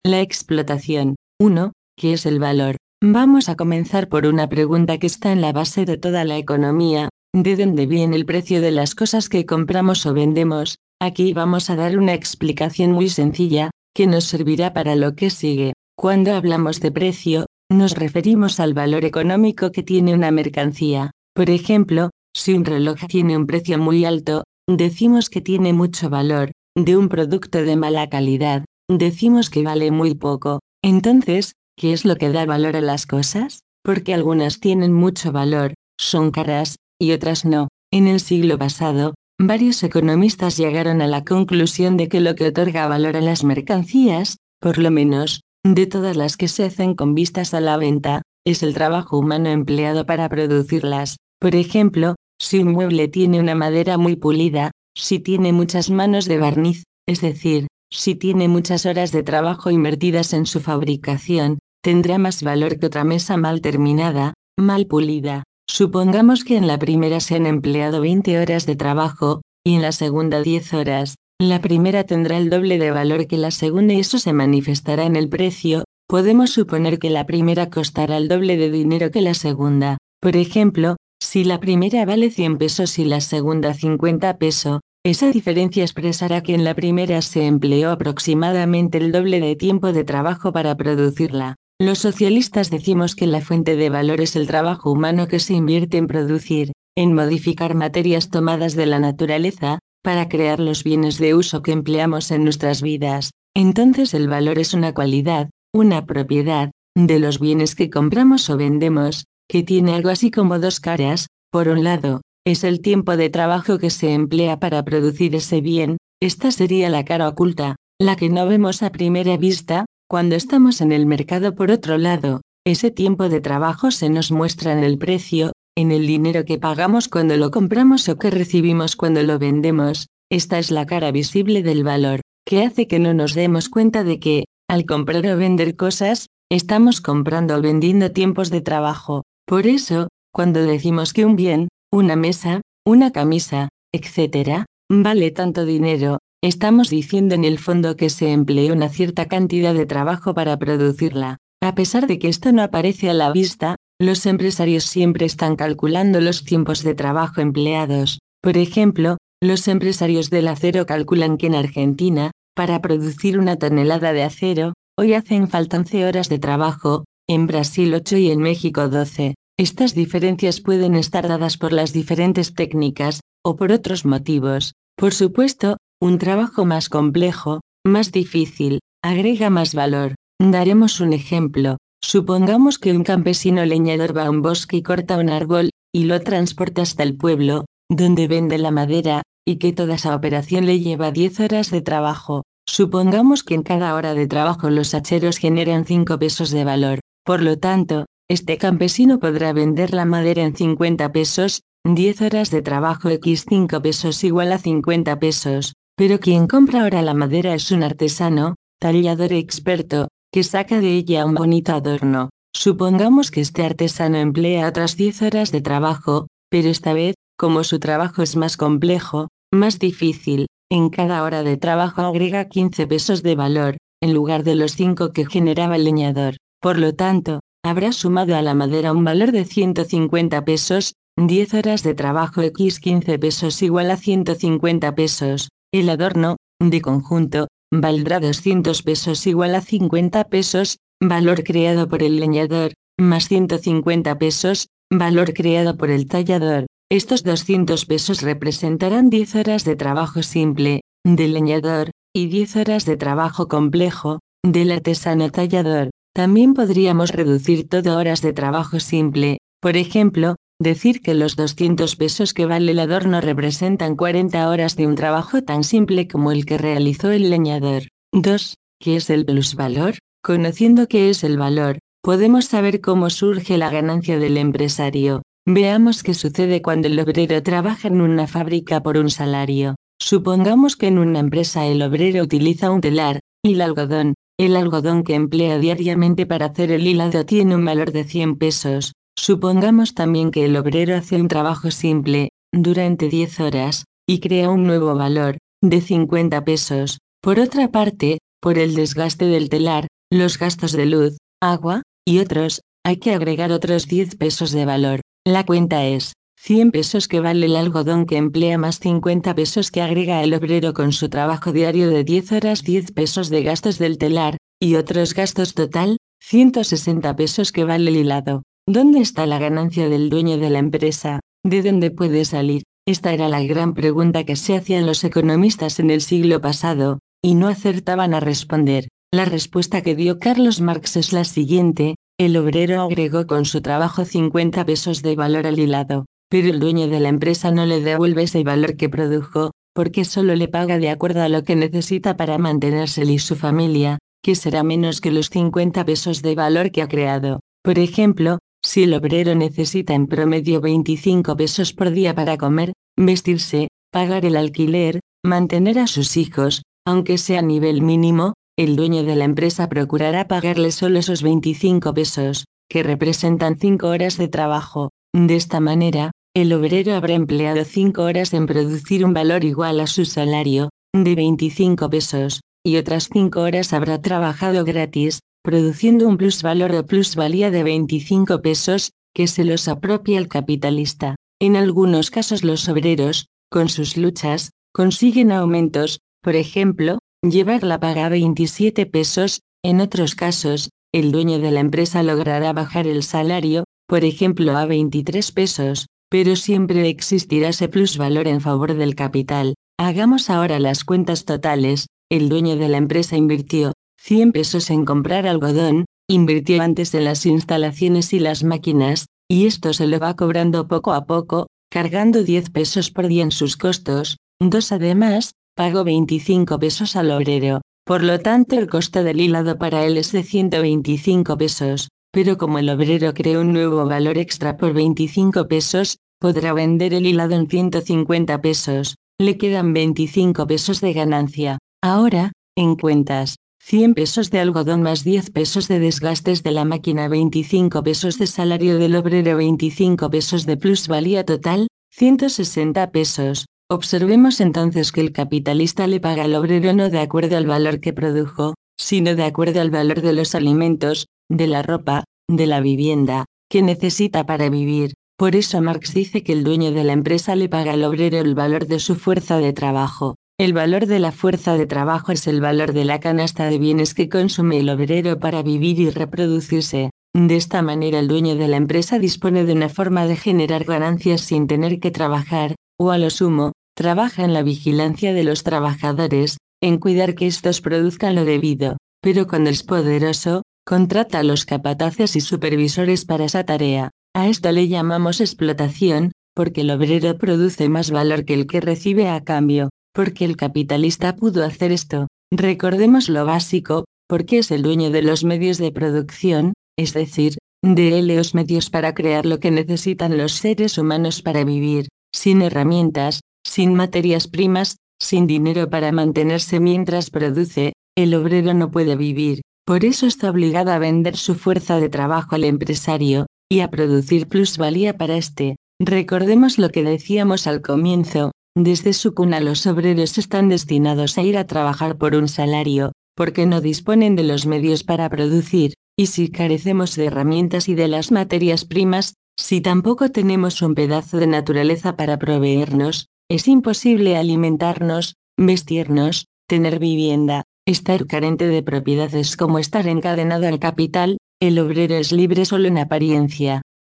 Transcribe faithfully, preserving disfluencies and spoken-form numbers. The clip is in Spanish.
La explotación. uno. ¿Qué es el valor? Vamos a comenzar por una pregunta que está en la base de toda la economía. ¿De dónde viene el precio de las cosas que compramos o vendemos? Aquí vamos a dar una explicación muy sencilla, que nos servirá para lo que sigue. Cuando hablamos de precio, nos referimos al valor económico que tiene una mercancía. Por ejemplo, si un reloj tiene un precio muy alto, decimos que tiene mucho valor. De un producto de mala calidad, decimos que vale muy poco. Entonces, ¿qué es lo que da valor a las cosas? Porque algunas tienen mucho valor, son caras, y otras no. En el siglo pasado, varios economistas llegaron a la conclusión de que lo que otorga valor a las mercancías, por lo menos, de todas las que se hacen con vistas a la venta, es el trabajo humano empleado para producirlas. Por ejemplo, si un mueble tiene una madera muy pulida, si tiene muchas manos de barniz, es decir, si tiene muchas horas de trabajo invertidas en su fabricación, tendrá más valor que otra mesa mal terminada, mal pulida. Supongamos que en la primera se han empleado veinte horas de trabajo, y en la segunda diez horas. La primera tendrá el doble de valor que la segunda y eso se manifestará en el precio. Podemos suponer que la primera costará el doble de dinero que la segunda. Por ejemplo, si la primera vale cien pesos y la segunda cincuenta pesos, esa diferencia expresará que en la primera se empleó aproximadamente el doble de tiempo de trabajo para producirla. Los socialistas decimos que la fuente de valor es el trabajo humano que se invierte en producir, en modificar materias tomadas de la naturaleza, para crear los bienes de uso que empleamos en nuestras vidas. Entonces el valor es una cualidad, una propiedad, de los bienes que compramos o vendemos, que tiene algo así como dos caras. Por un lado, es el tiempo de trabajo que se emplea para producir ese bien. Esta sería la cara oculta, la que no vemos a primera vista, cuando estamos en el mercado. Por otro lado, ese tiempo de trabajo se nos muestra en el precio, en el dinero que pagamos cuando lo compramos o que recibimos cuando lo vendemos. Esta es la cara visible del valor, que hace que no nos demos cuenta de que, al comprar o vender cosas, estamos comprando o vendiendo tiempos de trabajo. Por eso, cuando decimos que un bien, una mesa, una camisa, etcétera, vale tanto dinero, estamos diciendo en el fondo que se empleó una cierta cantidad de trabajo para producirla. A pesar de que esto no aparece a la vista, los empresarios siempre están calculando los tiempos de trabajo empleados. Por ejemplo, los empresarios del acero calculan que en Argentina, para producir una tonelada de acero, hoy hacen falta once horas de trabajo, en Brasil ocho y en México doce. Estas diferencias pueden estar dadas por las diferentes técnicas, o por otros motivos. Por supuesto, un trabajo más complejo, más difícil, agrega más valor. Daremos un ejemplo. Supongamos que un campesino leñador va a un bosque y corta un árbol, y lo transporta hasta el pueblo, donde vende la madera, y que toda esa operación le lleva diez horas de trabajo. Supongamos que en cada hora de trabajo los hacheros generan cinco pesos de valor. Por lo tanto, este campesino podrá vender la madera en cincuenta pesos, diez horas de trabajo x cinco pesos igual a cincuenta pesos. Pero quien compra ahora la madera es un artesano, tallador experto, que saca de ella un bonito adorno. Supongamos que este artesano emplea otras diez horas de trabajo, pero esta vez, como su trabajo es más complejo, más difícil, en cada hora de trabajo agrega quince pesos de valor, en lugar de los cinco que generaba el leñador. Por lo tanto, habrá sumado a la madera un valor de ciento cincuenta pesos, diez horas de trabajo x quince pesos igual a ciento cincuenta pesos. El adorno, de conjunto, valdrá doscientos pesos igual a cincuenta pesos, valor creado por el leñador, más ciento cincuenta pesos, valor creado por el tallador. Estos doscientos pesos representarán diez horas de trabajo simple, del leñador, y diez horas de trabajo complejo, del artesano tallador. También podríamos reducir todo a horas de trabajo simple, por ejemplo, decir que los doscientos pesos que vale el adorno representan cuarenta horas de un trabajo tan simple como el que realizó el leñador. dos. ¿Qué es el plusvalor? Conociendo qué es el valor, podemos saber cómo surge la ganancia del empresario. Veamos qué sucede cuando el obrero trabaja en una fábrica por un salario. Supongamos que en una empresa el obrero utiliza un telar, hila algodón. El algodón que emplea diariamente para hacer el hilado tiene un valor de cien pesos. Supongamos también que el obrero hace un trabajo simple, durante diez horas, y crea un nuevo valor, de cincuenta pesos. Por otra parte, por el desgaste del telar, los gastos de luz, agua, y otros, hay que agregar otros diez pesos de valor. La cuenta es cien pesos que vale el algodón que emplea más cincuenta pesos que agrega el obrero con su trabajo diario de diez horas, diez pesos de gastos del telar, y otros gastos total, ciento sesenta pesos que vale el hilado. ¿Dónde está la ganancia del dueño de la empresa? ¿De dónde puede salir? Esta era la gran pregunta que se hacían los economistas en el siglo pasado, y no acertaban a responder. La respuesta que dio Carlos Marx es la siguiente: el obrero agregó con su trabajo cincuenta pesos de valor al hilado, pero el dueño de la empresa no le devuelve ese valor que produjo, porque solo le paga de acuerdo a lo que necesita para mantenerse él y su familia, que será menos que los cincuenta pesos de valor que ha creado. Por ejemplo, si el obrero necesita en promedio veinticinco pesos por día para comer, vestirse, pagar el alquiler, mantener a sus hijos, aunque sea a nivel mínimo, el dueño de la empresa procurará pagarle solo esos veinticinco pesos, que representan cinco horas de trabajo. De esta manera, el obrero habrá empleado cinco horas en producir un valor igual a su salario, de veinticinco pesos, y otras cinco horas habrá trabajado gratis, produciendo un plusvalor o plusvalía de veinticinco pesos, que se los apropia el capitalista. En algunos casos los obreros, con sus luchas, consiguen aumentos, por ejemplo, llevar la paga a veintisiete pesos, en otros casos, el dueño de la empresa logrará bajar el salario, por ejemplo a veintitrés pesos, pero siempre existirá ese plusvalor en favor del capital. Hagamos ahora las cuentas totales. El dueño de la empresa invirtió cien pesos en comprar algodón, invirtió antes en las instalaciones y las máquinas, y esto se lo va cobrando poco a poco, cargando diez pesos por día en sus costos. dos Además, pagó veinticinco pesos al obrero, por lo tanto el costo del hilado para él es de ciento veinticinco pesos, pero como el obrero creó un nuevo valor extra por veinticinco pesos, podrá vender el hilado en ciento cincuenta pesos, le quedan veinticinco pesos de ganancia. Ahora, en cuentas, cien pesos de algodón más diez pesos de desgastes de la máquina, veinticinco pesos de salario del obrero, veinticinco pesos de plusvalía total, ciento sesenta pesos. Observemos entonces que el capitalista le paga al obrero no de acuerdo al valor que produjo, sino de acuerdo al valor de los alimentos, de la ropa, de la vivienda, que necesita para vivir. Por eso Marx dice que el dueño de la empresa le paga al obrero el valor de su fuerza de trabajo. El valor de la fuerza de trabajo es el valor de la canasta de bienes que consume el obrero para vivir y reproducirse. De esta manera el dueño de la empresa dispone de una forma de generar ganancias sin tener que trabajar, o a lo sumo, trabaja en la vigilancia de los trabajadores, en cuidar que estos produzcan lo debido, pero cuando es poderoso, contrata a los capataces y supervisores para esa tarea. A esto le llamamos explotación, porque el obrero produce más valor que el que recibe a cambio. Porque el capitalista pudo hacer esto, recordemos lo básico, porque es el dueño de los medios de producción, es decir, de los medios para crear lo que necesitan los seres humanos para vivir. Sin herramientas, sin materias primas, sin dinero para mantenerse mientras produce, el obrero no puede vivir. Por eso está obligado a vender su fuerza de trabajo al empresario, y a producir plusvalía para este. Recordemos lo que decíamos al comienzo. Desde su cuna los obreros están destinados a ir a trabajar por un salario, porque no disponen de los medios para producir, y si carecemos de herramientas y de las materias primas, si tampoco tenemos un pedazo de naturaleza para proveernos, es imposible alimentarnos, vestirnos, tener vivienda. Estar carente de propiedades como estar encadenado al capital. El obrero es libre solo en apariencia,